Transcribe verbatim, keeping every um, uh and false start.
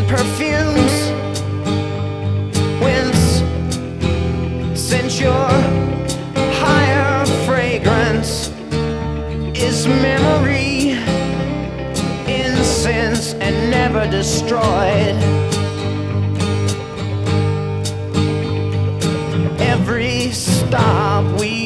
perfumes. Whence, since your higher fragrance is memory, incense and never destroyed. Every stop we